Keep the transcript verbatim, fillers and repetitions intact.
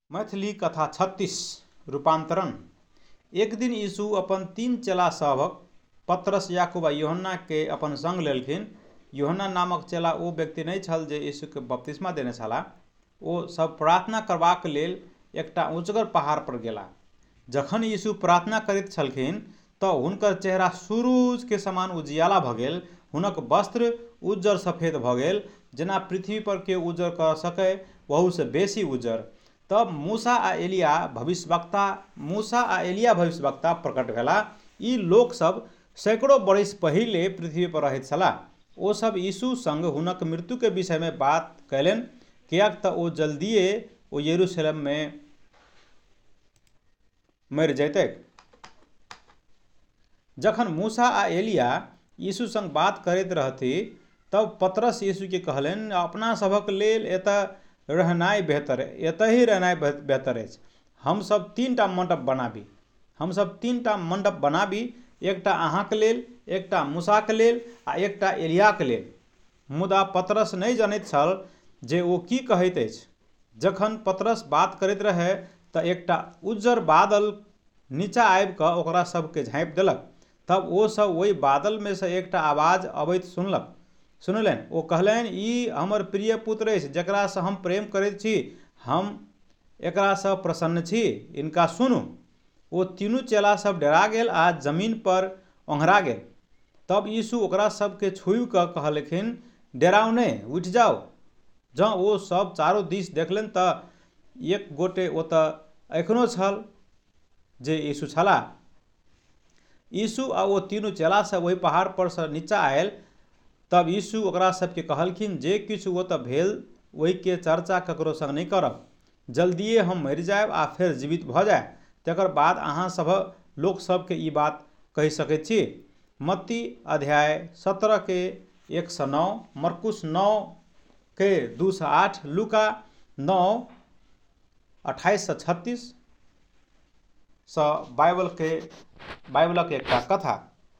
मैथिली कथा छत्तीस रूपांतरण। एक दिन यीशु अपन तीन चेला सभक पतरस, याकूब आ यूहन्ना के अपन संग लेलखिन। यूहन्ना नामक चेला ओ व्यक्ति नहि छल जे यीशु के बपतिस्मा देने छलाह। ओ सब प्रार्थना करबाक लेल एकटा ऊँचगर पहाड़ पर गेलाह। जखन यीशु प्रार्थना करैत छलखिन तऽ हुनकर चेहरा सूरुज के समान उजियाला भऽ गेल। हुनक वस्त्र उज्जर सफेद भऽ गेल, जेना पृथ्वी पर के उज्जर कऽ सकै वहू से बेसी उज्जर। तब मूसा आ एलिया भविष्यवक्ता मूसा आ एलिया भविष्यवक्ता प्रकट भेलाह। ई लोक सब सैकड़ों बरस पहिले पृथ्वी पर रहैत छलाह। ओ सब यीशु संग हुनक मृत्यु के विषय में बात कयलनि, कियाक तऽ ओ जल्दिए ओ यरूशलेम में मरि जैतैक। जखन मूसा आ एलिया यीशु संग बात करैत रहथि तब पतरस यीशु के कहलनि, अपना सभक लेल एतय रहनाइ बेहतर एतहि रहनाइ बेहतर अछि। हम सब तीन टा मंडप बनाबी हम सब तीन टा मंडप बनाबी एकटा अहाँक लेल, एकटा मूसाक लेल आ एकटा एलियाक लेल। मुदा पतरस नहि जानैत छल जे ओ की कहैत अछि। जखन पतरस बात करैत रहै तऽ एकटा उज्जर बादल नीचा आबि कऽ ओकरा सबके झाँपि देलक। तब ओ सब ओहि बादल में से एकटा आवाज अबैत सुनलक सुनलनि ओ कहलनि, ई हमर प्रिय पुत्र अछि, जकरा से हम प्रेम करैत छी। हम एकरा से प्रसन्न छी, इनका सुनू। ओ तीनू चेला सब डरा गेल आ जमीन पर ओंघरा गेल। तब यीशु ओकरा सबके छुइ कऽ कहलखिन, डेराउ नहि, उठि जाउ। जँ ओ सब चारो दिस देखलनि तऽ एक गोटे ओतऽ एखनो छल जे यीशु छलाह। यीशु आ ओ तीनू चेला सब ओहि पहाड़ पर से नीचा आयल। तब यीशु ओकरा सबके कहलखिन, जे किछु ओतऽ भेल ओहि के चर्चा ककरो संग नहि करब। जल्दिए हम मरि जायब आ फेर जीवित भऽ जायब, तकर बाद अहाँ सभ लोक सबके ई बात कहि सकैत छी। मत्ती अध्याय सत्रह के एक से नौ, मरकुस नौ के दू से आठ, लूका नौ अट्ठाईस से छत्तीस सँ बाइबल के बाइबलक एकटा कथा।